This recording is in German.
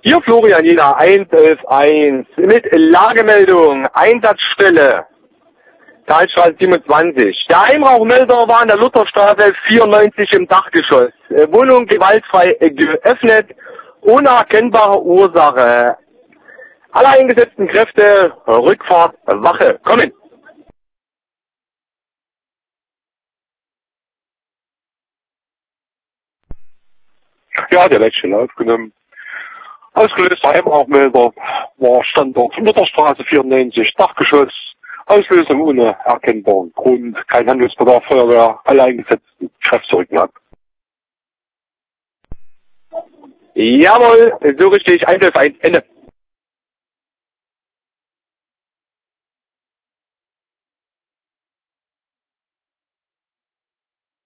Hier Florian Jena 111 mit Lagemeldung, Einsatzstelle, Talstraße 27. Der Einrauchmelder war an der Lutherstraße 94 im Dachgeschoss. Wohnung gewaltfrei geöffnet, ohne erkennbare Ursache. Alle eingesetzten Kräfte, Rückfahrt, Wache, kommen. Ja, der Leitstelle aufgenommen. Ausgelöster Einrauchmelder war Standort Lutherstraße 94, Dachgeschoss. Auslösung ohne erkennbaren Grund, kein Handlungsbedarf, Feuerwehr, alle eingesetzten Kräfte rücken ab. Jawohl, so richtig, 111, Ende.